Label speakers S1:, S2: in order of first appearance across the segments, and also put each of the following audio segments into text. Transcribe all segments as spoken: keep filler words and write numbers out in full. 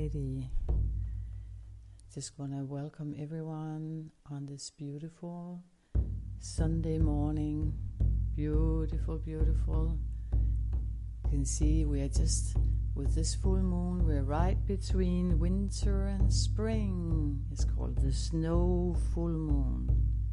S1: Alrighty. Just want to welcome everyone on this beautiful Sunday morning. Beautiful, beautiful. You can see we are just, with this full moon, we're right between winter and spring. It's called the snow full moon.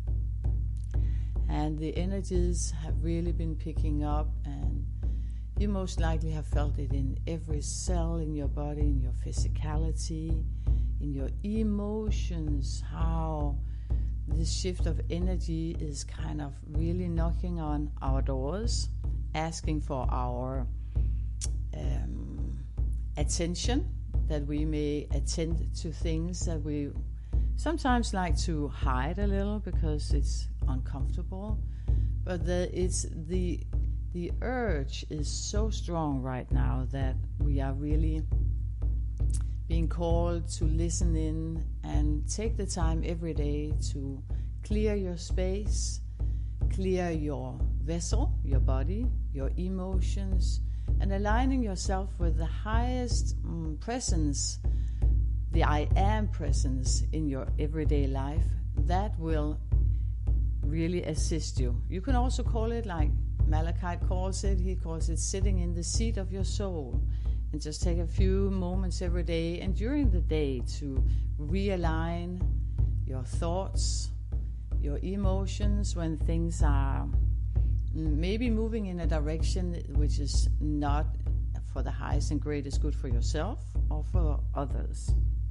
S1: And the energies have really been picking up, and you most likely have felt it in every cell in your body, in your physicality, in your emotions, how this shift of energy is kind of really knocking on our doors, asking for our um, attention, that we may attend to things that we sometimes like to hide a little because it's uncomfortable. But the, it's the the urge is so strong right now that we are really being called to listen in and take the time every day to clear your space, clear your vessel, your body, your emotions, and aligning yourself with the highest um, presence, the I am presence in your everyday life. That will really assist you. You can also call it, like Malachi calls it, he calls it sitting in the seat of your soul. And just take a few moments every day and during the day to realign your thoughts, your emotions when things are maybe moving in a direction which is not for the highest and greatest good for yourself or for others.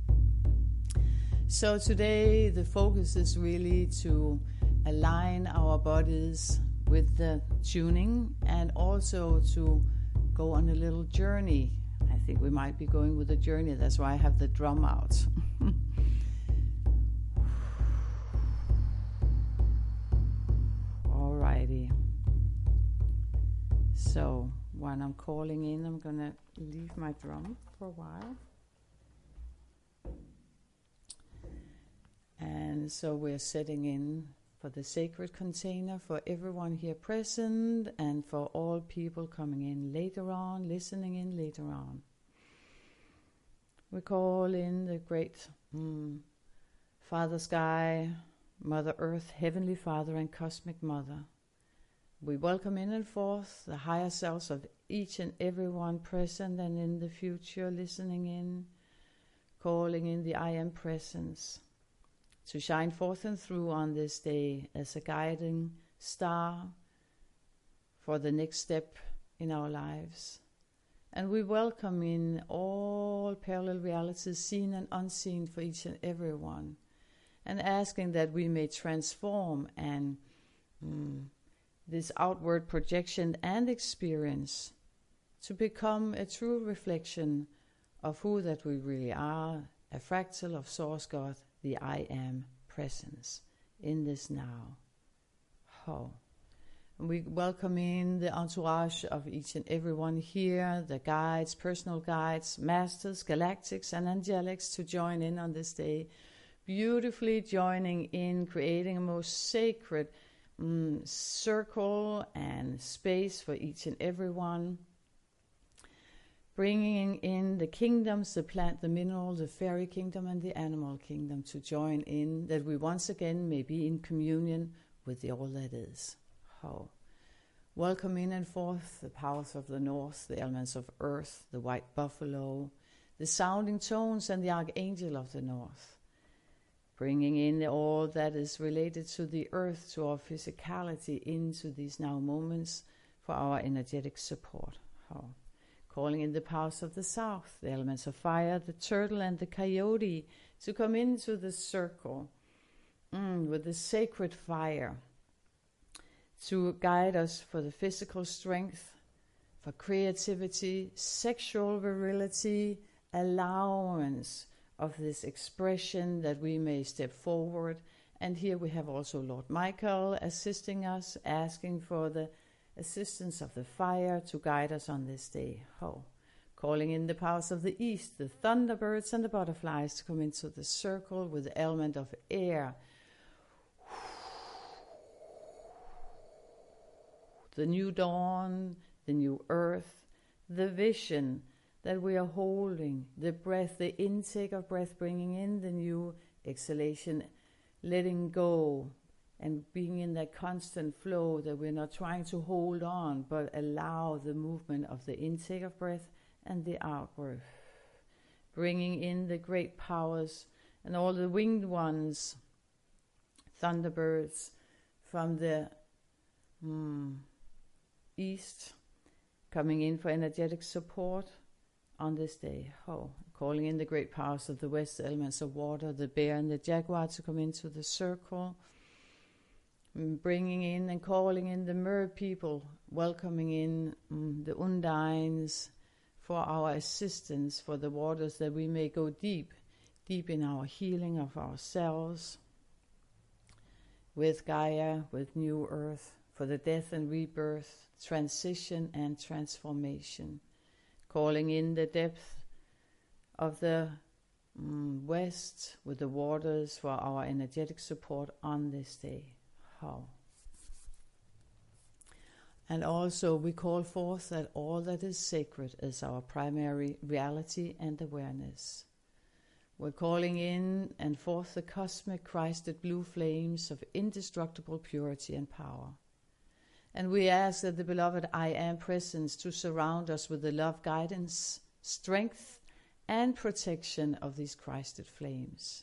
S1: So today the focus is really to align our bodies with the tuning and also to go on a little journey. I think we might be going with a journey. That's why I have the drum out. Alrighty. So when I'm calling in, I'm going to leave my drum for a while. And so we're setting in for the sacred container for everyone here present and for all people coming in later on, listening in later on. We call in the great mm, Father Sky, Mother Earth, Heavenly Father and Cosmic Mother. We welcome in and forth the higher selves of each and every one present and in the future listening in, calling in the I Am Presence to shine forth and through on this day as a guiding star for the next step in our lives. And we welcome in all parallel realities, seen and unseen, for each and every one, and asking that we may transform and mm, this outward projection and experience to become a true reflection of who that we really are, a fractal of Source God, the I Am Presence in this now. Oh. And we welcome in the entourage of each and everyone here, the guides, personal guides, masters, galactics and angelics to join in on this day, beautifully joining in, creating a most sacred um, circle and space for each and everyone. Bringing in the kingdoms, the plant, the mineral, the fairy kingdom and the animal kingdom to join in, that we once again may be in communion with the all that is. Oh. Welcome in and forth the powers of the north, the elements of earth, the white buffalo, the sounding tones and the archangel of the north. Bringing in the all that is related to the earth, to our physicality, into these now moments for our energetic support. Oh. Calling in the powers of the south, the elements of fire, the turtle and the coyote, to come into the circle mm, with the sacred fire, to guide us for the physical strength, for creativity, sexual virility, allowance of this expression that we may step forward. And here we have also Lord Michael assisting us, asking for the assistance of the fire to guide us on this day. Oh. Calling in the powers of the east, the thunderbirds and the butterflies to come into the circle with the element of air. The new dawn, the new earth, the vision that we are holding the breath, the intake of breath, bringing in the new exhalation, letting go, and being in that constant flow, that we're not trying to hold on, but allow the movement of the intake of breath and the out breath. Bringing in the great powers and all the winged ones, thunderbirds from the mm, east, coming in for energetic support on this day. Oh, calling in the great powers of the west, the elements of water, the bear and the jaguar to come into the circle. Bringing in and calling in the mer people, welcoming in um, the undines for our assistance, for the waters, that we may go deep, deep in our healing of ourselves, with Gaia, with New Earth, for the death and rebirth, transition and transformation. Calling in the depth of the um, west with the waters for our energetic support on this day. How? And also we call forth that all that is sacred is our primary reality and awareness. We're calling in and forth the cosmic Christed blue flames of indestructible purity and power. And we ask that the beloved I Am presence to surround us with the love, guidance, strength, and protection of these Christed flames.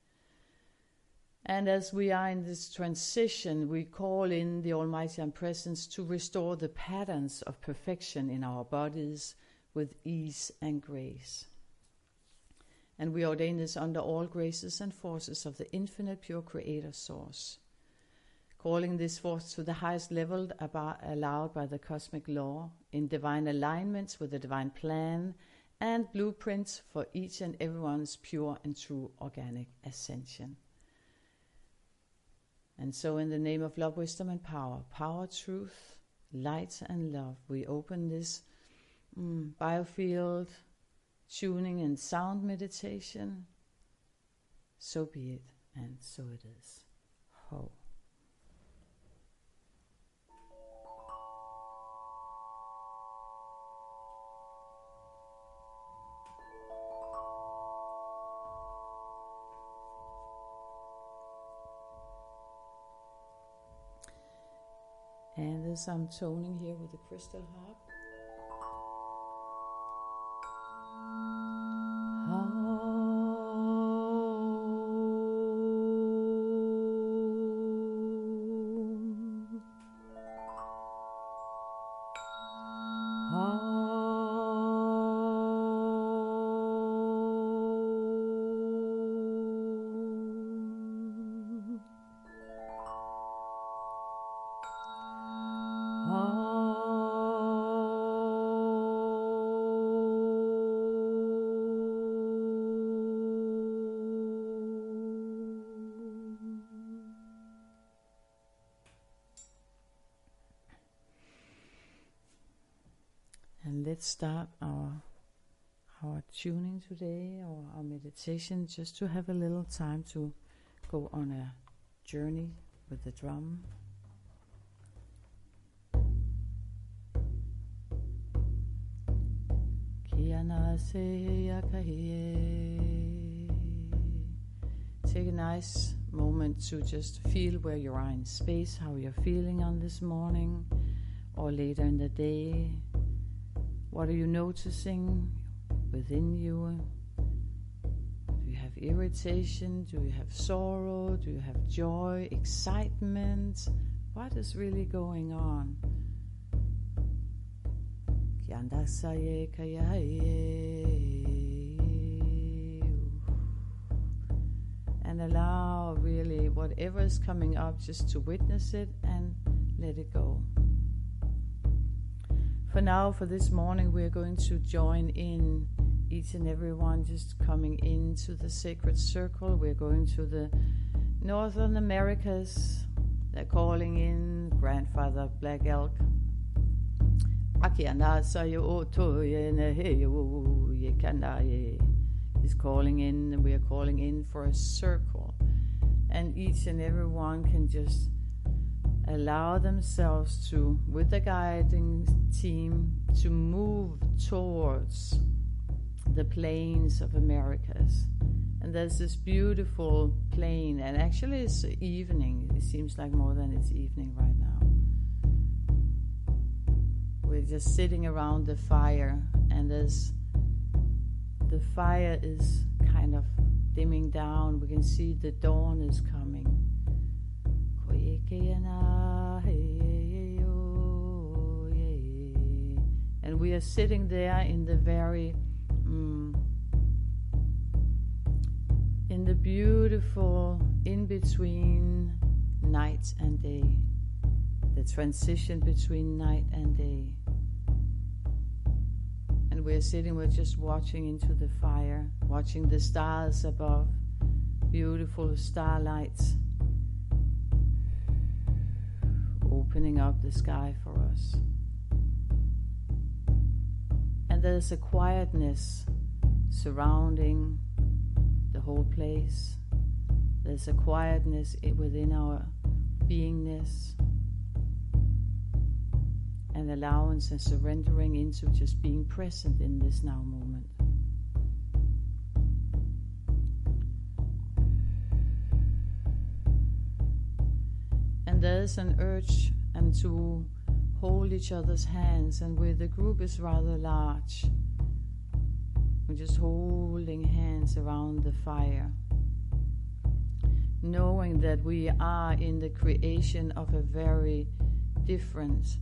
S1: And as we are in this transition, we call in the Almighty I Am presence to restore the patterns of perfection in our bodies with ease and grace. And we ordain this under all graces and forces of the infinite pure Creator Source, calling this forth to the highest level about, allowed by the cosmic law, in divine alignments with the divine plan and blueprints for each and everyone's pure and true organic ascension. And so in the name of love, wisdom and power, power, truth, light and love, we open this mm, biofield, tuning and sound meditation. So be it, and so it is. Ho. And there's some toning here with the crystal harp. And let's start our our tuning today, or our meditation, just to have a little time to go on a journey with the drum. Take a nice moment to just feel where you are in space, how you're feeling on this morning or later in the day. What are you noticing within you? Do you have irritation? Do you have sorrow? Do you have joy, excitement? What is really going on? And allow really whatever is coming up just to witness it and let it go. For now, for this morning, we're going to join in, each and every one just coming into the sacred circle. We're going to the Northern Americas. They're calling in Grandfather Black Elk. He's calling in, and we are calling in for a circle. And each and every one can just allow themselves to, with the guiding team, to move towards the plains of Americas. And there's this beautiful plain, and actually it's evening. It seems like more than it's evening right now. We're just sitting around the fire, and there's the fire is kind of dimming down. We can see the dawn is coming. And we are sitting there in the very mm, in the beautiful in-between night and day, the transition between night and day. And we're sitting, we're just watching into the fire, watching the stars above, beautiful starlights opening up the sky for us. And there's a quietness surrounding the whole place. There's a quietness within our beingness, and allowance and surrendering into just being present in this now moment. And there's an urge and to hold each other's hands, and where the group is rather large, we're just holding hands around the fire, knowing that we are in the creation of a very different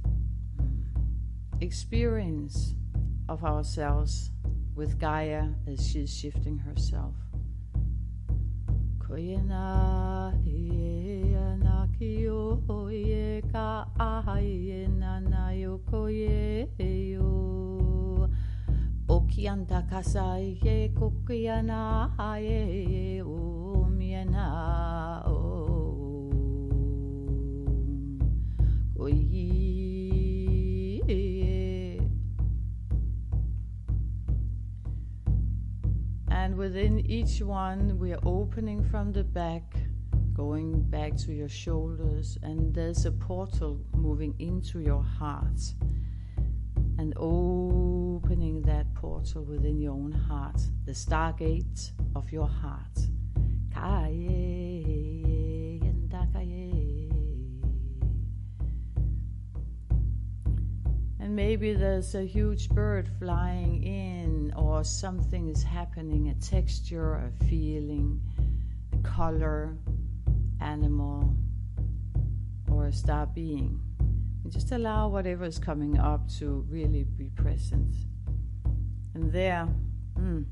S1: experience of ourselves with Gaia as she's shifting herself. Okianta kasaye kokiana aye umiana o koyi. And within each one, we are opening from the back, going back to your shoulders, and there's a portal moving into your heart, and opening that portal within your own heart, the stargate of your heart. And maybe there's a huge bird flying in, or something is happening, a texture, a feeling, a color, animal, or a star being. And just allow whatever is coming up to really be present. And there, mm,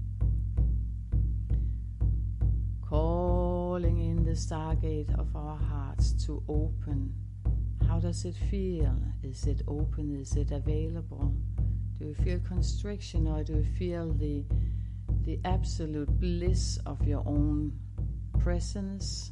S1: calling in the stargate of our hearts to open. How does it feel? Is it open? Is it available? Do you feel constriction, or do you feel the the absolute bliss of your own presence?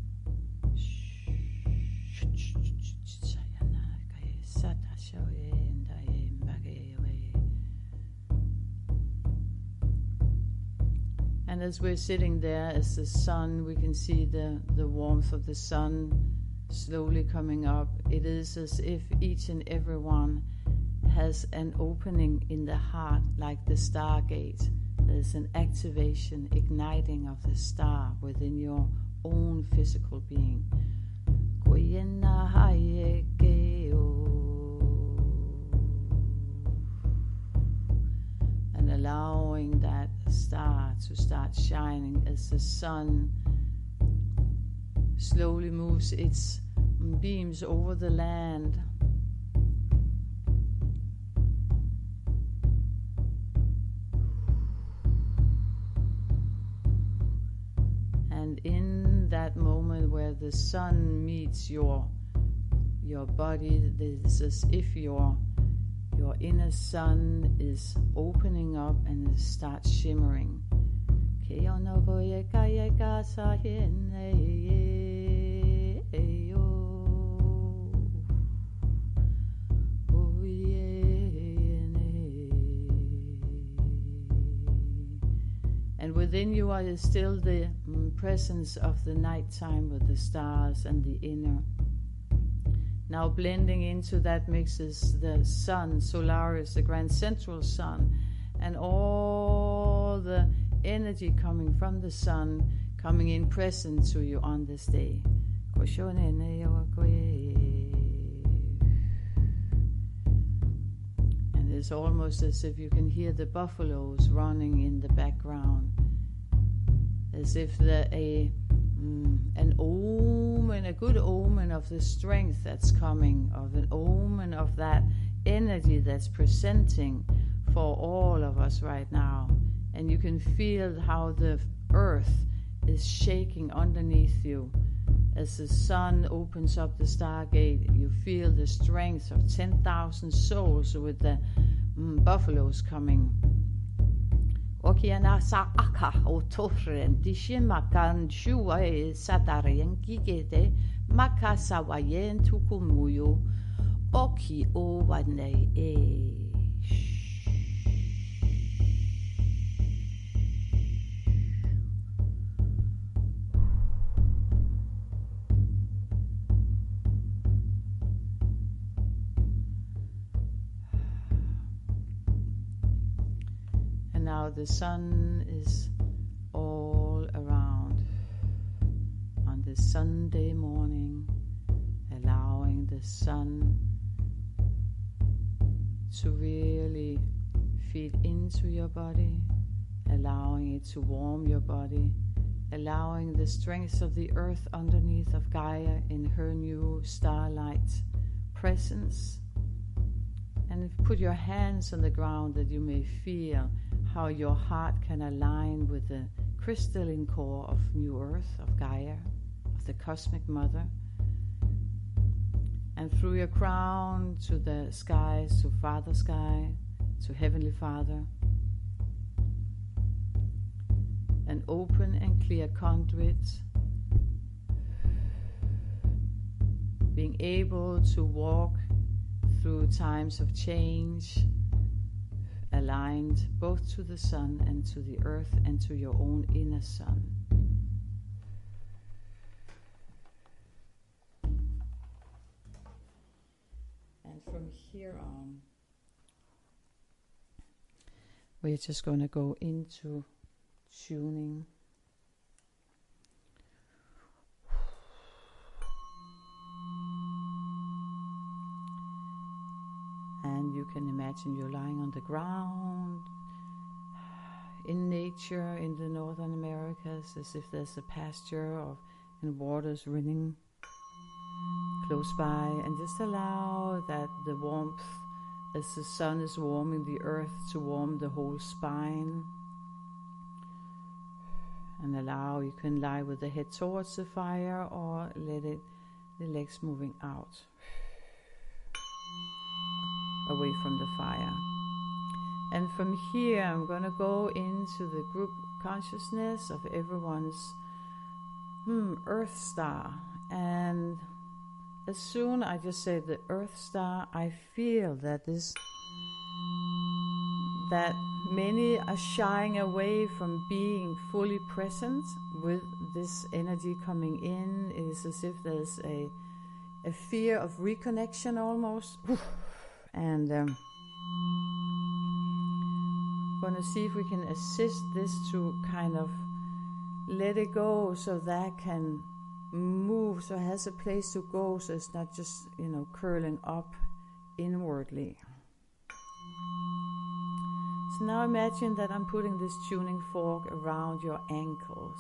S1: And as we're sitting there, as the sun, we can see the, the warmth of the sun slowly coming up. It is as if each and every one has an opening in the heart, like the stargate. There's an activation, igniting of the star within your own physical being. And allowing that star to start shining as the sun slowly moves its beams over the land. And in that moment where the sun meets your your body, it's as if your your inner sun is opening up and it starts shimmering. And within you are still the mm, presence of the nighttime with the stars and the inner. Now blending into that mixes the sun, Solaris, the grand central sun, and all the energy coming from the sun coming in present to you on this day. And it's almost as if you can hear the buffaloes running in the background, as if they're a mm, an omen, a good omen of the strength that's coming, of an omen of that energy that's presenting for all of us right now. And you can feel how the earth is shaking underneath you. As the sun opens up the stargate, you feel the strength of ten thousand souls with the mm, buffaloes coming. Okiana sa aka o torren dishimakan shuwa satarien gigete makasawayen tukumuyo oki o wane e. Now the sun is all around on this Sunday morning, allowing the sun to really feed into your body, allowing it to warm your body, allowing the strength of the earth underneath of Gaia in her new starlight presence. And put your hands on the ground that you may feel how your heart can align with the crystalline core of New Earth, of Gaia, of the Cosmic Mother. And through your crown to the skies, to Father Sky, to Heavenly Father. An open and clear conduit, being able to walk through times of change, aligned both to the sun and to the earth and to your own inner sun. And from here on, we're just going to go into tuning. And you can imagine you're lying on the ground in nature in the Northern Americas, as if there's a pasture of and waters running close by, and just allow that the warmth as the sun is warming the earth to warm the whole spine. And allow, you can lie with the head towards the fire or let it, the legs moving out, away from the fire. And from here I'm going to go into the group consciousness of everyone's hmm, Earth Star. And as soon I just say the Earth Star, I feel that this that many are shying away from being fully present with this energy coming in. It is as if there's a a fear of reconnection almost. And um, going to see if we can assist this to kind of let it go, so that can move, so it has a place to go, so it's not just, you know, curling up inwardly. So now imagine that I'm putting this tuning fork around your ankles,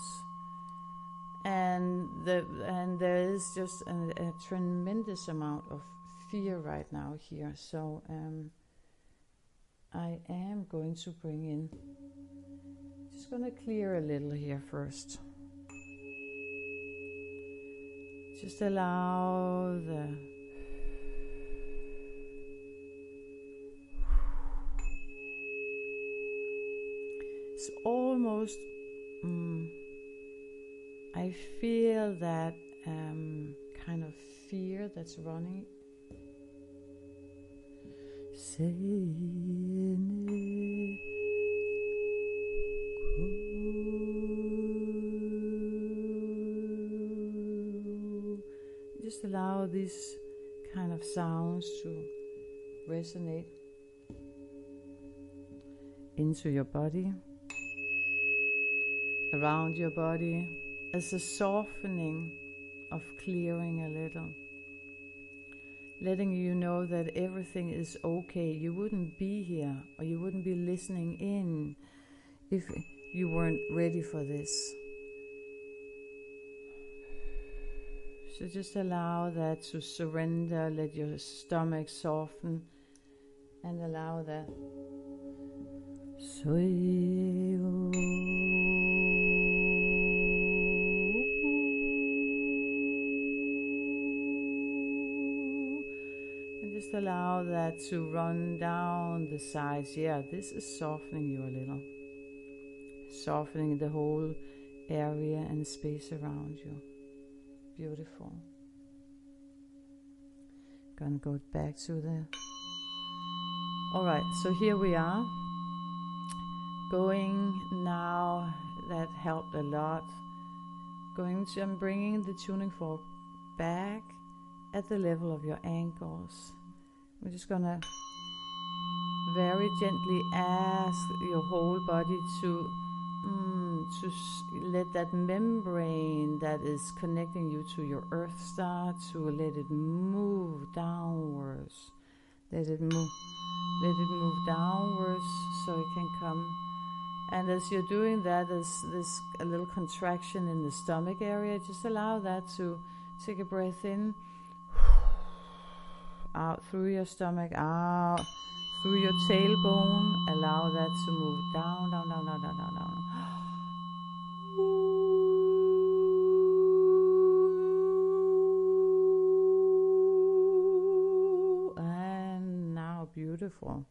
S1: and the and there is just a, a tremendous amount of fear right now here. So um, I am going to bring in, just going to clear a little here first. Just allow the it's almost um, I feel that um, kind of fear that's running. Just allow these kind of sounds to resonate. into your body, around your body, as a softening of clearing a little, letting you know that everything is okay. You wouldn't be here, or you wouldn't be listening in if you weren't ready for this. So just allow that to surrender, let your stomach soften, and allow that. And just allow that to run down the sides. Yeah, this is softening you a little. Softening the whole area and space around you. Beautiful. Gonna go back to the... Alright, so here we are. Going now, that helped a lot. Going to, I'm bringing the tuning fork back at the level of your ankles. We're just gonna very gently ask your whole body to Mm, to s- let that membrane that is connecting you to your earth star, to let it move downwards. Let it move, let it move downwards so it can come. And as you're doing that, there's this a little contraction in the stomach area. Just allow that to take a breath in, out through your stomach, out through your tailbone. Allow that to move down, down, down, down, down, down, down. And now, beautiful.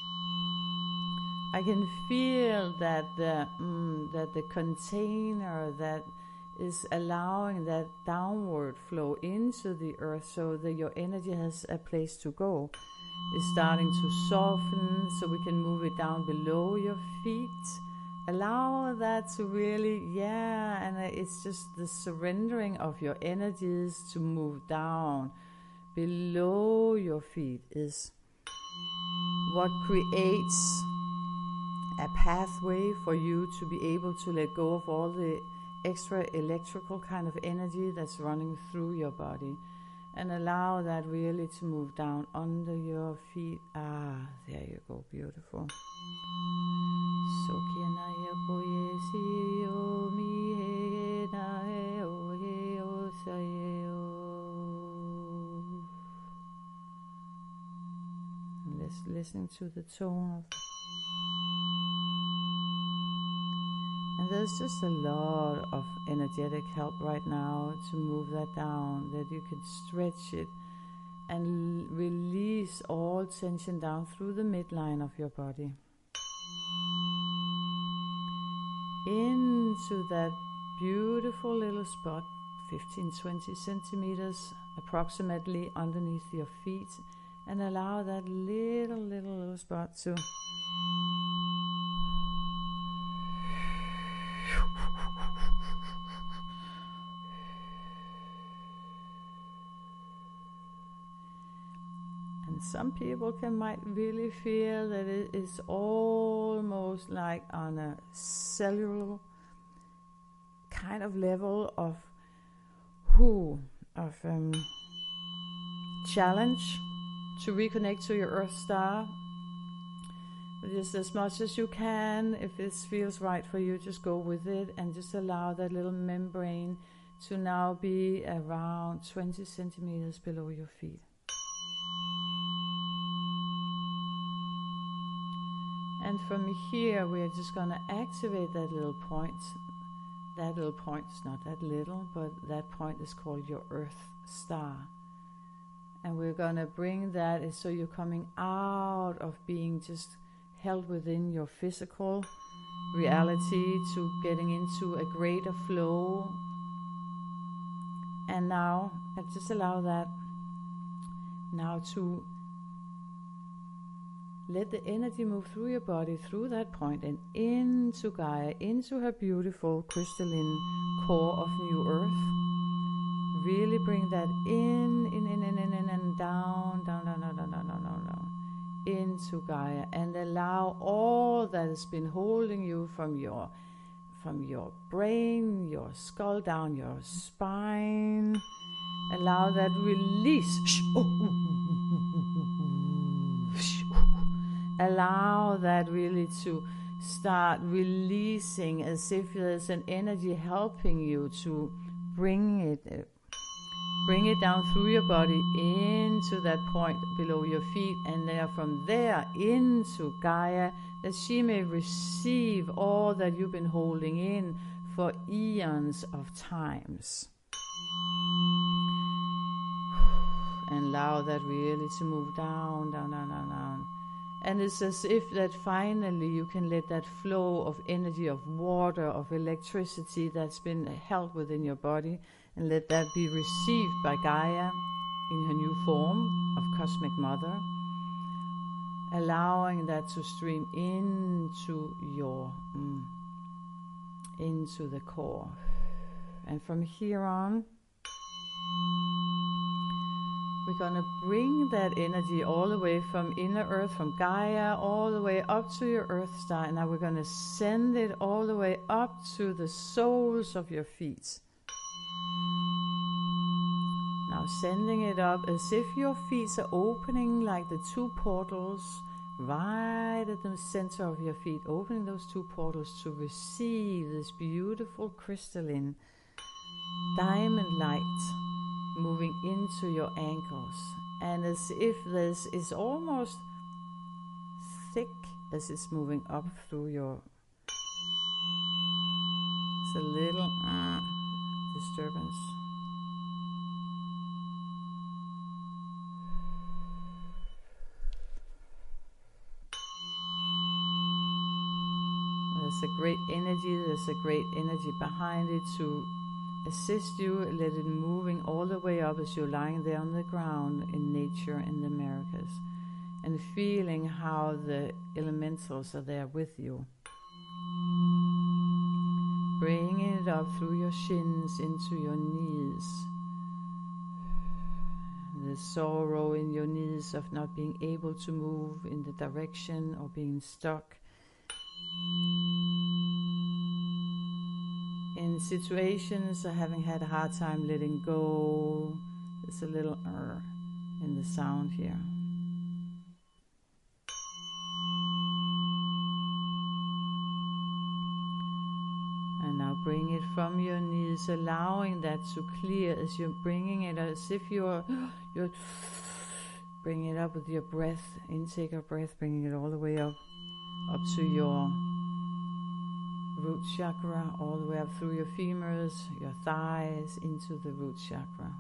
S1: I can feel that the mm, that the container that is allowing that downward flow into the earth, so that your energy has a place to go, is starting to soften, so we can move it down below your feet. Allow that to really, yeah, and it's just the surrendering of your energies to move down below your feet is what creates a pathway for you to be able to let go of all the extra electrical kind of energy that's running through your body, and allow that really to move down under your feet. Ah, there you go, beautiful. And let's listen to the tone of. And there's just a lot of energetic help right now to move that down, that you can stretch it and l- release all tension down through the midline of your body. Into that beautiful little spot, fifteen to twenty centimeters approximately underneath your feet, and allow that little, little, little spot to some people can might really feel that it is almost like on a cellular kind of level of who of um, challenge to reconnect to your earth star. But just as much as you can, if this feels right for you, just go with it and just allow that little membrane to now be around twenty centimeters below your feet. And from here, we're just going to activate that little point. That little point is not that little, but that point is called your Earth Star. And we're going to bring that, so you're coming out of being just held within your physical reality to getting into a greater flow. And now, I just allow that now to let the energy move through your body, through that point, and into Gaia, into her beautiful crystalline core of New Earth. Really bring that in, in, in, in, in, in, and down, down, down, down, down, down, down, down, into Gaia, and allow all that has been holding you from your from your brain, your skull, down your spine. Allow that release. Allow that really to start releasing, as if there's an energy helping you to bring it uh, bring it down through your body into that point below your feet, and there from there into Gaia, that she may receive all that you've been holding in for eons of times. And allow that really to move down, down, down, down, down. And it's as if that finally you can let that flow of energy, of water, of electricity that's been held within your body, and let that be received by Gaia in her new form of Cosmic Mother, allowing that to stream into your, mm, into the core. And from here on, we're going to bring that energy all the way from inner earth, from Gaia, all the way up to your earth star. And now we're going to send it all the way up to the soles of your feet. Now sending it up as if your feet are opening like the two portals right at the center of your feet. Opening those two portals to receive this beautiful crystalline diamond light moving into your ankles, and as if this is almost thick as it's moving up through your, it's a little uh, disturbance. There's a great energy, there's a great energy behind it to assist you. Let it moving all the way up as you're lying there on the ground in nature in the Americas, and feeling how the elementals are there with you. Bringing it up through your shins into your knees. The sorrow in your knees of not being able to move in the direction or being stuck in situations or having had a hard time letting go. There's a little er in the sound here. And now bring it from your knees, allowing that to clear as you're bringing it, as if you're you're bringing it up with your breath, intake of breath, bringing it all the way up, up to your root chakra, all the way up through your femurs, your thighs, into the root chakra.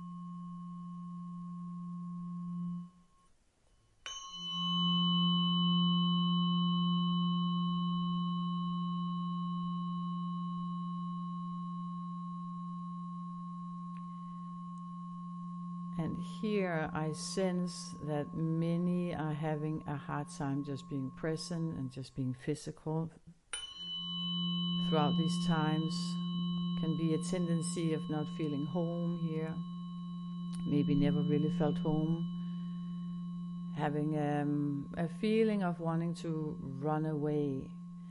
S1: And here I sense that many are having a hard time just being present and just being physical. Throughout these times can be a tendency of not feeling home here, maybe never really felt home, having um, a feeling of wanting to run away.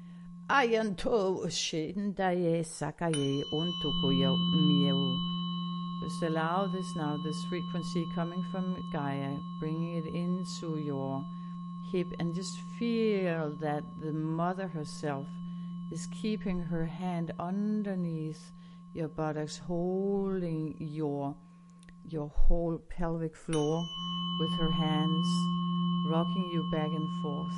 S1: Just allow this now, this frequency coming from Gaia, bringing it into your hip, and just feel that the mother herself is keeping her hand underneath your buttocks, holding your your whole pelvic floor with her hands, rocking you back and forth.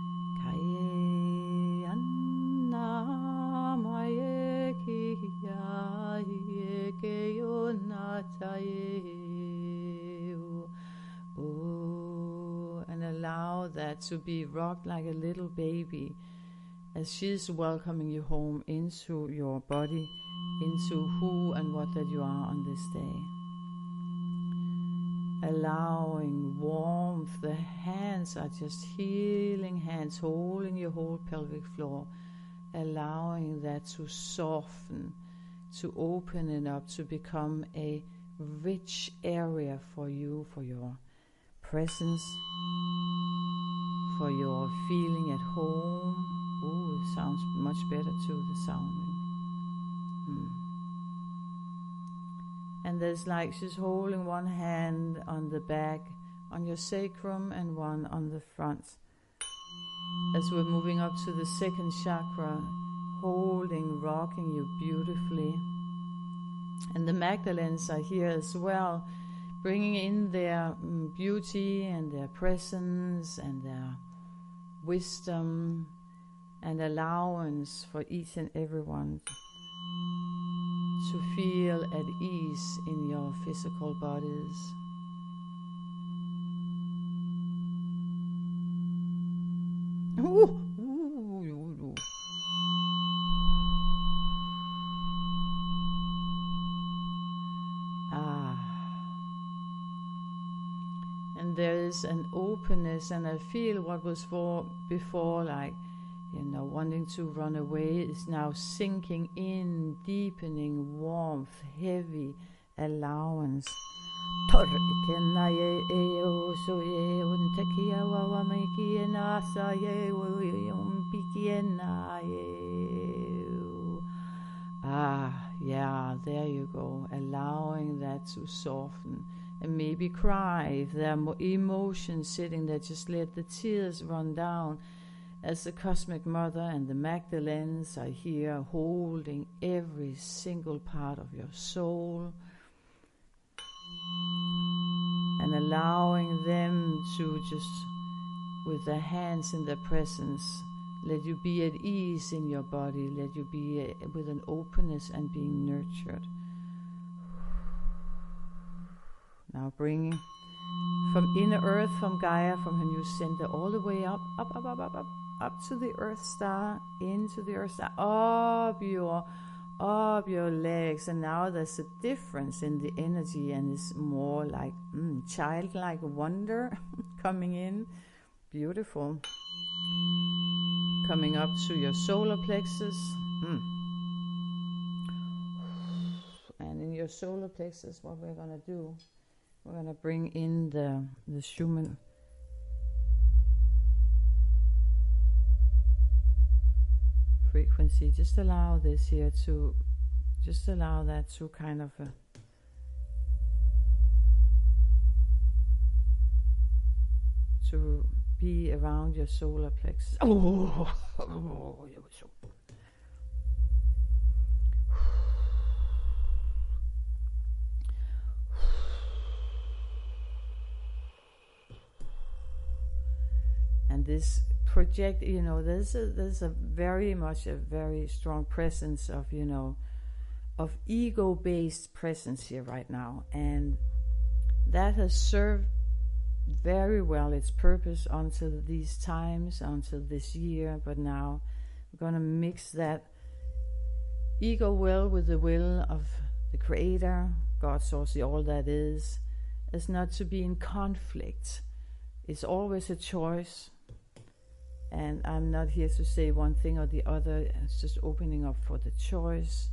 S1: And allow that to be rocked like a little baby, as she's welcoming you home into your body, into who and what that you are on this day. Allowing warmth, the hands are just healing hands, holding your whole pelvic floor, allowing that to soften, to open it up, to become a rich area for you, for your presence, for your feeling at home. Oh, it sounds much better too, the sounding. Hmm. And there's like she's holding one hand on the back, on your sacrum, and one on the front. As we're moving up to the second chakra, holding, rocking you beautifully. And the Magdalens are here as well, bringing in their um, beauty and their presence and their wisdom and allowance for each and every one to feel at ease in your physical bodies. Ooh, ooh, ooh, ooh. Ah. And there is an openness, and I feel what was for before, like, you know, wanting to run away, is now sinking in, deepening warmth, heavy allowance. Ah, yeah, there you go, allowing that to soften. And maybe cry if there are emotions sitting there, just let the tears run down as the Cosmic Mother and the Magdalens are here holding every single part of your soul and allowing them to just, with their hands in their presence, let you be at ease in your body, let you be uh, with an openness and being nurtured. Now bringing from inner earth, from Gaia, from her new center, all the way up, up, up, up, up, up, up to the earth star, into the earth star, up your, up your legs. And now there's a difference in the energy, and it's more like mm, childlike wonder coming in. Beautiful. Coming up to your solar plexus. Mm. And in your solar plexus, what we're going to do, we're going to bring in the, the Schumann frequency. Just allow this here to, just allow that to kind of uh, to be around your solar plexus. Oh, oh, it was so. And this project, you know, there's a, there's a very much a very strong presence of, you know, of ego-based presence here right now, and that has served very well its purpose until these times, until this year. But now we're going to mix that ego will with the will of the Creator, God, Source, all that is. It's not to be in conflict. It's always a choice. And I'm not here to say one thing or the other. It's just opening up for the choice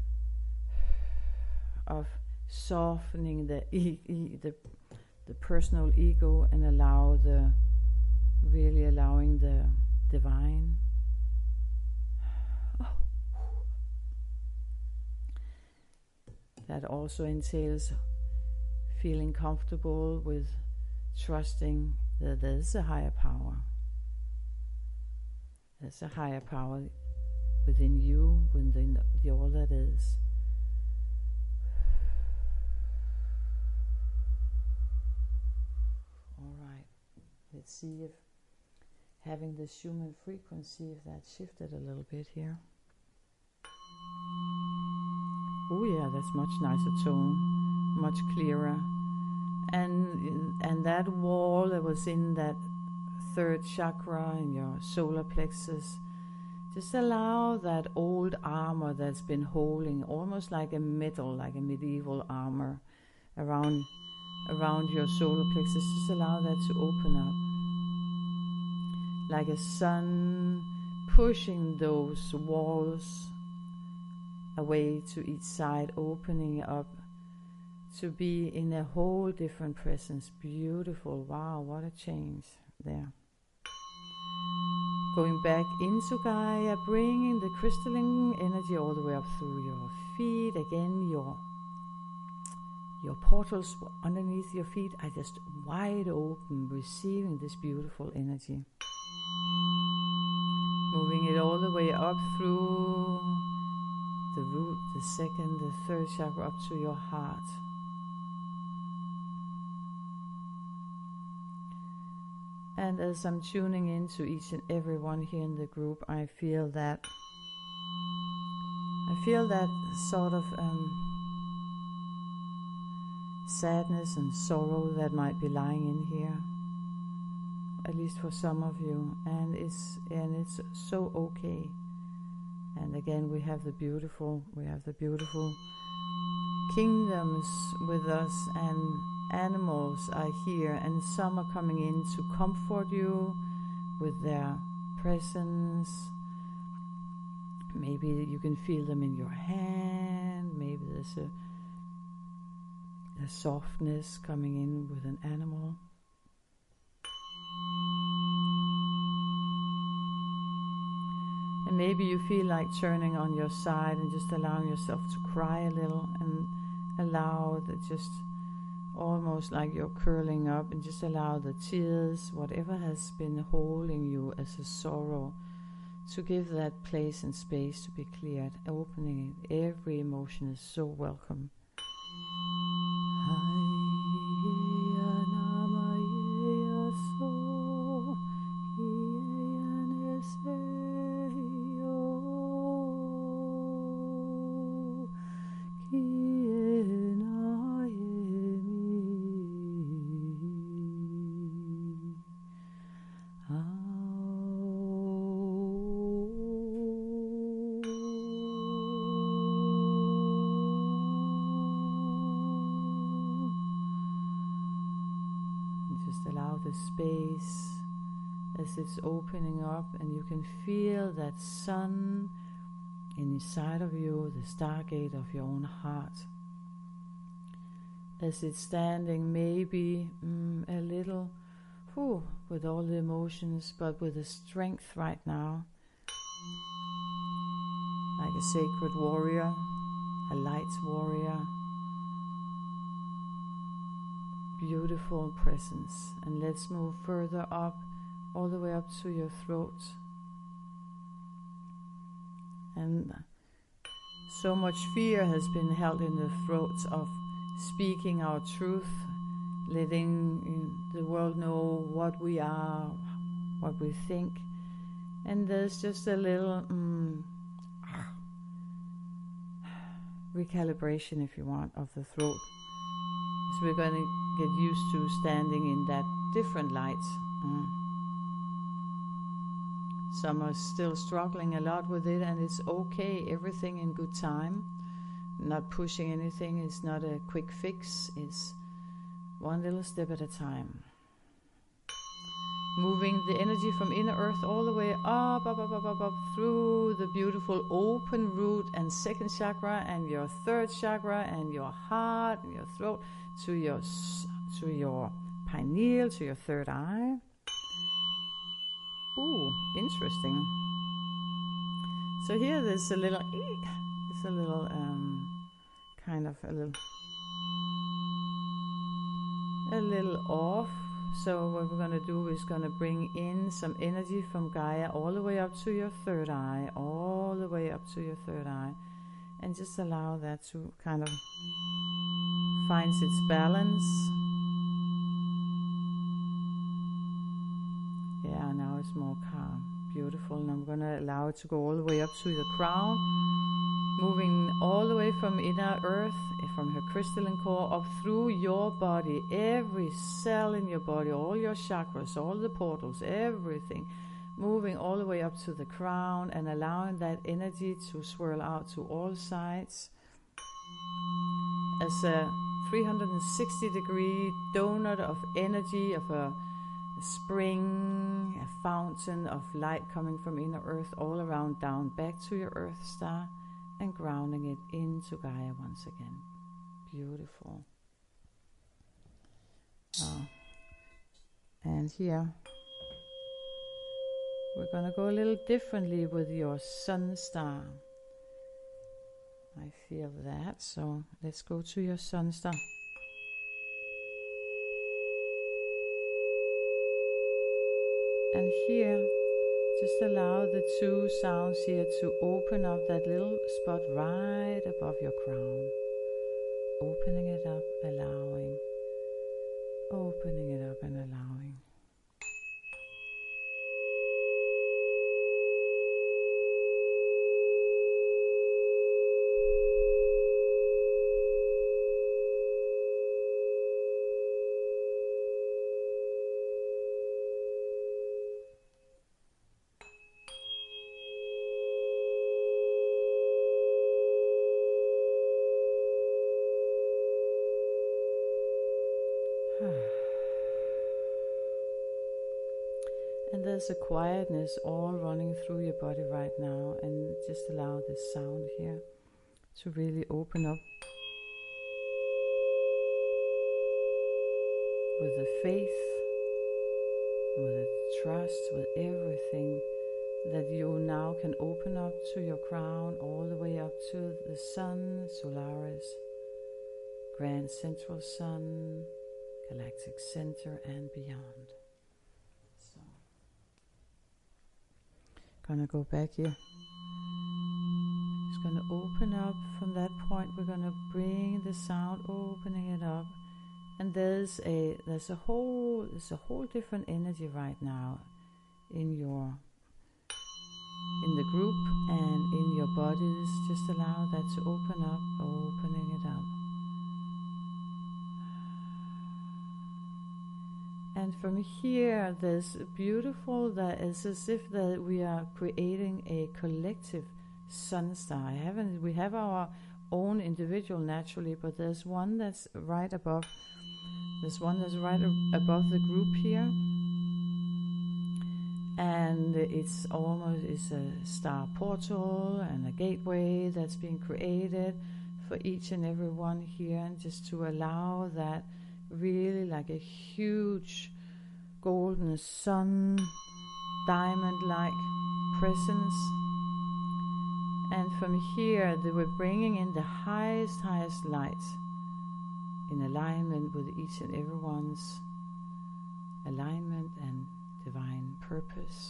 S1: of softening the e- e- the the personal ego and allow the really allowing the divine. Oh. That also entails feeling comfortable with trusting that there's a higher power. There's a higher power within you, within the, the all that is. All right. Let's see if having the Schumann frequency, if that shifted a little bit here. Oh yeah, that's much nicer tone, much clearer. And and that wall that was in that third chakra in your solar plexus, just allow that old armor that's been holding, almost like a metal, like a medieval armor around around your solar plexus, just allow that to open up. Like a sun pushing those walls away to each side, opening up to be in a whole different presence. Beautiful. Wow, what a change there. Going back into Gaia, bringing the crystalline energy all the way up through your feet. Again, your your portals underneath your feet are just wide open, receiving this beautiful energy. Moving it all the way up through the root, the second, the third chakra, up to your heart. And as I'm tuning into each and every one here in the group, I feel that I feel that sort of um, sadness and sorrow that might be lying in here, at least for some of you, and it's and it's so okay. And again, we have the beautiful, we have the beautiful kingdoms with us, and animals are here, and some are coming in to comfort you with their presence. Maybe you can feel them in your hand. Maybe there's a, a softness coming in with an animal. And maybe you feel like turning on your side and just allowing yourself to cry a little, and allow that, just almost like you're curling up, and just allow the tears, whatever has been holding you as a sorrow, to give that place and space to be cleared, opening it. Every emotion is so welcome. The space as it's opening up, and you can feel that sun inside of you, the stargate of your own heart, as it's standing maybe mm, a little whew, with all the emotions, but with the strength right now, like a sacred warrior, a light warrior. Beautiful presence. And let's move further up, all the way up to your throat. And so much fear has been held in the throats of speaking our truth, letting the world know what we are, what we think. And there's just a little um, recalibration, if you want, of the throat. So we're going to get used to standing in that different light. Mm. Some are still struggling a lot with it, and it's okay. Everything in good time. Not pushing anything. It's not a quick fix. It's one little step at a time. Moving the energy from inner earth all the way up, up, up, up, up, up, through the beautiful open root and second chakra, and your third chakra, and your heart, and your throat, to your to your pineal, to your third eye. Ooh, interesting. So here there's a little, it's a little um, kind of a little, a little off. So what we're going to do is going to bring in some energy from Gaia all the way up to your third eye, all the way up to your third eye, and just allow that to kind of find its balance. Yeah, now it's more calm. Beautiful. And I'm going to allow it to go all the way up to the crown, moving all the way from inner earth, from her crystalline core, up through your body, every cell in your body, all your chakras, all the portals, everything, moving all the way up to the crown, and allowing that energy to swirl out to all sides as a three hundred sixty degree donut of energy, of a spring, a fountain of light coming from inner earth all around, down back to your earth star, and grounding it into Gaia once again. Beautiful. Oh. And here We're going to go a little differently with your sun star. I feel that, so let's go to your sun star. And here, just allow the two sounds here to open up that little spot right above your crown. Opening it up, allowing. Opening it up and allowing. And there's a quietness all running through your body right now, and just allow this sound here to really open up with the faith, with the trust, with everything that you now can open up to your crown, all the way up to the sun, Solaris, Grand Central Sun, Galactic Center and beyond. So, gonna go back here. Just gonna open up from that point. We're gonna bring the sound, opening it up, and there's a there's a whole there's a whole different energy right now in your in the group and in your bodies. Just allow that to open up, opening it up. And from here, there's beautiful, that is as if that we are creating a collective sun star. I haven't, we have our own individual naturally, but there's one that's right above, there's one that's right above the group here. And it's almost, it's a star portal and a gateway that's being created for each and every one here, and just to allow that really like a huge golden sun, diamond-like presence. And from here, they were bringing in the highest, highest light in alignment with each and everyone's alignment and divine purpose.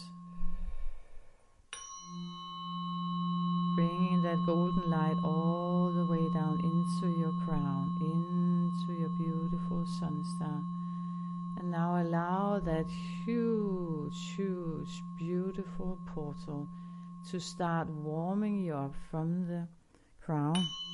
S1: Bringing that golden light all the way down into your crown, into your beautiful sun star. And now allow that huge, huge, beautiful portal to start warming you up from the crown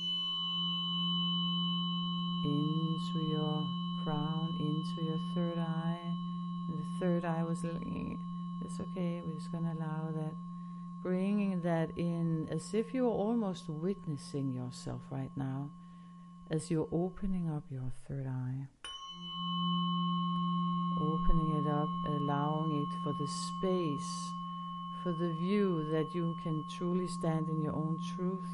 S1: into your crown, into your third eye. And the third eye was looking, it's okay, we're just going to allow that. Bringing that in as if you're almost witnessing yourself right now as you're opening up your third eye. Opening it up, allowing it for the space, for the view that you can truly stand in your own truth.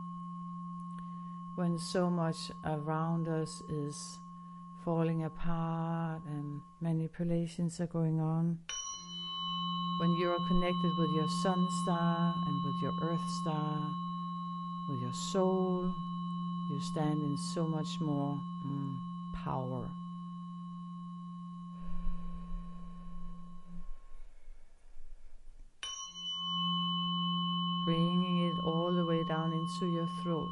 S1: When so much around us is falling apart and manipulations are going on. When you are connected with your sun star and with your earth star, with your soul, you stand in so much more mm, power. Bringing it all the way down into your throat.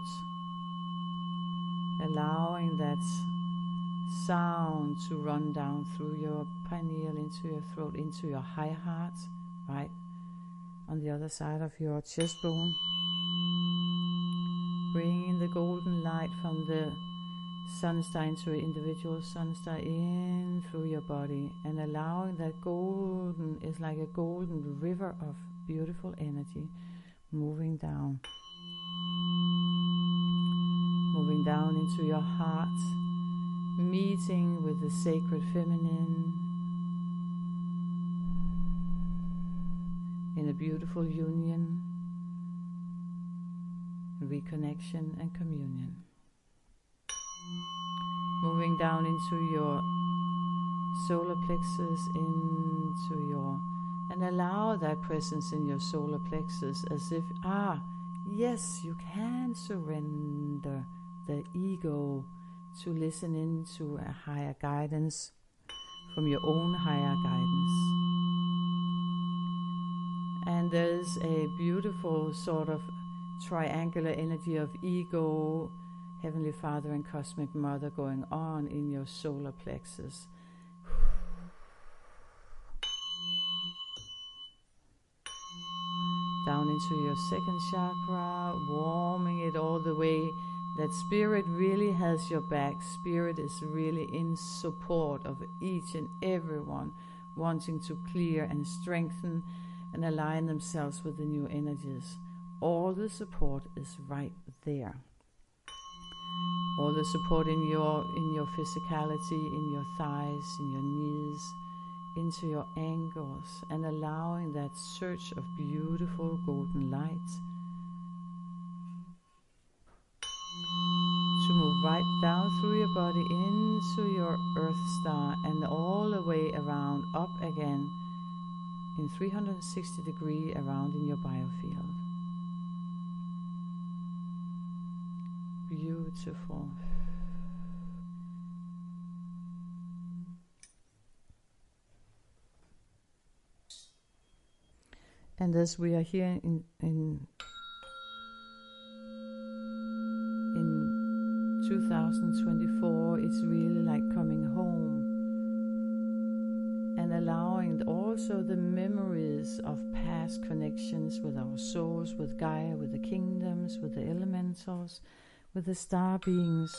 S1: Allowing that sound to run down through your pineal, into your throat, into your high heart, right on the other side of your chest bone. Bringing the golden light from the sun star into your individual sun star in through your body, and allowing that golden, is like a golden river of beautiful energy moving down. Moving down into your heart, meeting with the sacred feminine in a beautiful union, reconnection and communion. Moving down into your solar plexus, into your And allow that presence in your solar plexus as if, ah, yes, you can surrender the ego to listen into a higher guidance from your own higher guidance. And there's a beautiful sort of triangular energy of ego, Heavenly Father and Cosmic Mother going on in your solar plexus. Down into your second chakra, warming it all the way. That spirit really has your back. Spirit is really in support of each and everyone wanting to clear and strengthen and align themselves with the new energies. All the support is right there. All the support in your in your physicality, in your thighs, in your knees, into your ankles, and allowing that surge of beautiful golden light to move right down through your body into your Earth Star and all the way around up again in three hundred sixty degree around in your biofield. Beautiful. And as we are here in in in two thousand twenty-four, it's really like coming home and allowing also the memories of past connections with our souls, with Gaia, with the kingdoms, with the elementals, with the star beings.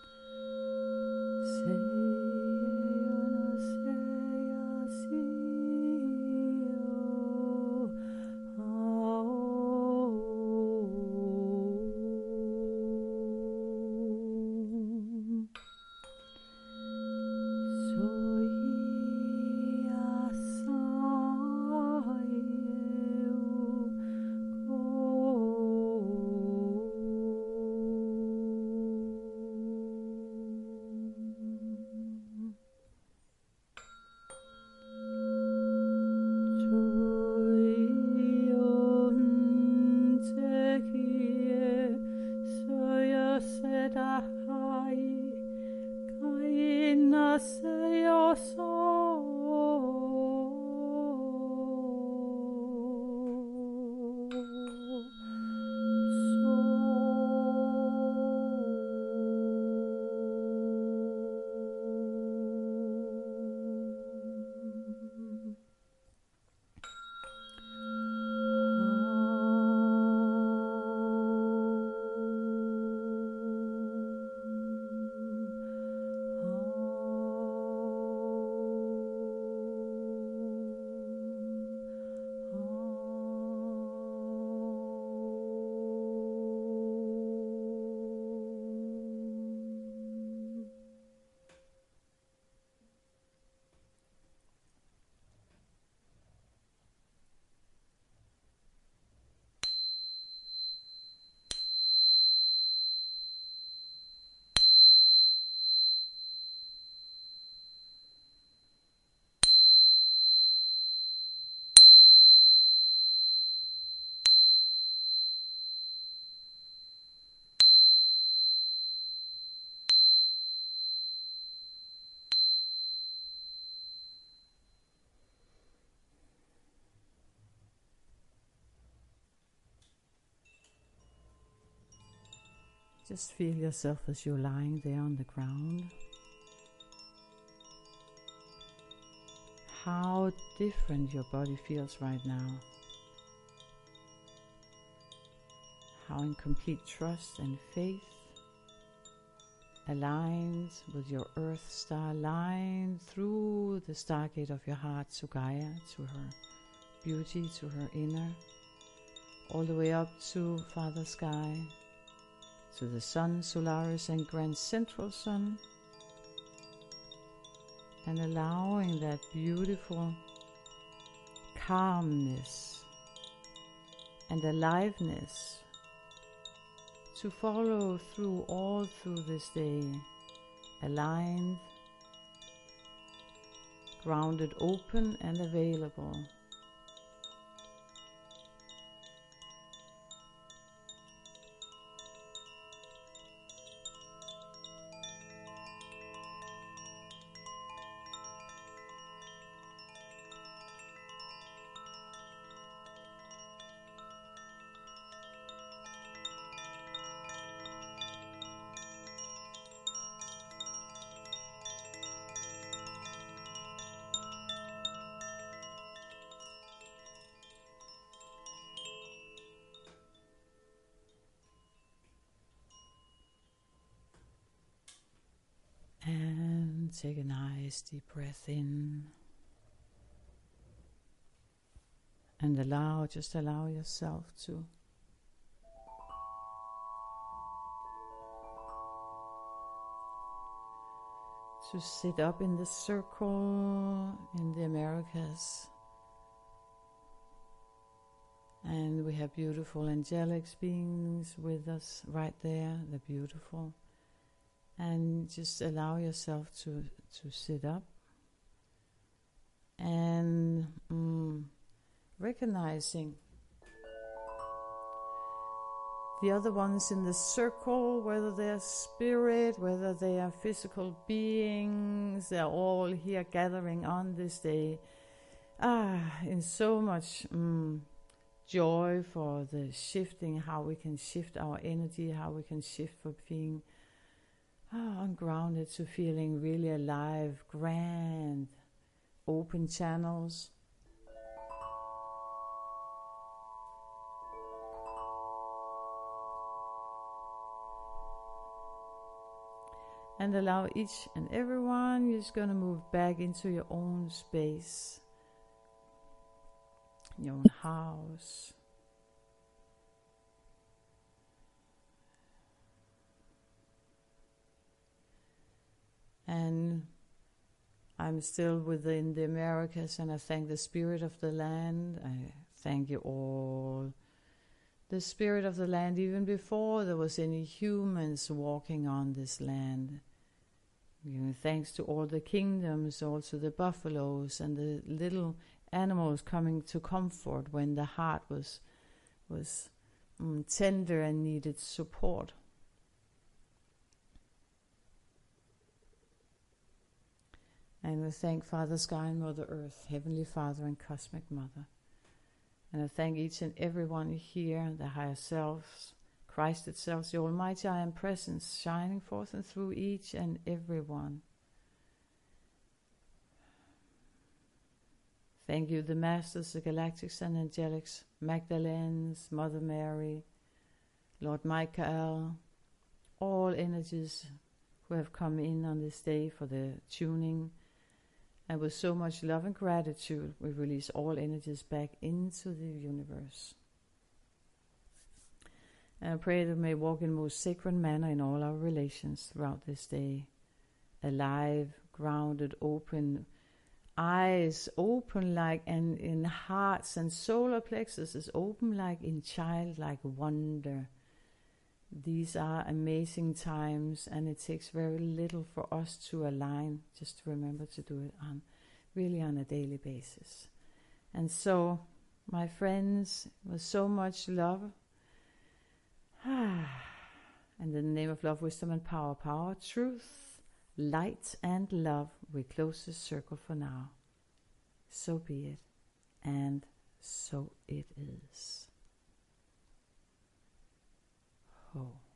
S1: Just feel yourself as you're lying there on the ground. How different your body feels right now. How in complete trust and faith, aligned with your Earth Star, line through the stargate of your heart to Gaia, to her beauty, to her inner, all the way up to Father Sky, to the Sun, Solaris and Grand Central Sun, and allowing that beautiful calmness and aliveness to follow through all through this day, aligned, grounded, open and available And take a nice deep breath in. And allow, just allow yourself to to sit up in the circle in the Americas. And we have beautiful angelic beings with us right there. They're beautiful. And just allow yourself to, to sit up. And mm, recognizing the other ones in the circle, whether they're spirit, whether they are physical beings, they're all here gathering on this day. Ah, in so much mm, joy for the shifting, how we can shift our energy, how we can shift for being ah, ungrounded to feeling really alive, grand, open channels. And allow each and everyone, you're just going to move back into your own space, your own house. And I'm still within the Americas, and I thank the spirit of the land. I thank you all. The spirit of the land, even before there was any humans walking on this land. Giving thanks to all the kingdoms, also the buffaloes and the little animals coming to comfort when the heart was was um, tender and needed support. And we thank Father Sky and Mother Earth, Heavenly Father and Cosmic Mother. And I thank each and every one here, the higher selves, Christ itself, the Almighty I Am Presence, shining forth and through each and every one. Thank you, the Masters, the Galactics and Angelics, Magdalenes, Mother Mary, Lord Michael, all energies who have come in on this day for the tuning. And with so much love and gratitude, we release all energies back into the universe. And I pray that we may walk in the most sacred manner in all our relations throughout this day. Alive, grounded, open, eyes open like, and in hearts and solar plexus is open like in childlike wonder. These are amazing times, and it takes very little for us to align. Just to remember to do it on really on a daily basis. And so, my friends, with so much love, and in the name of love, wisdom, and power, power, truth, light, and love, we close this circle for now. So be it, and so it is. Oh.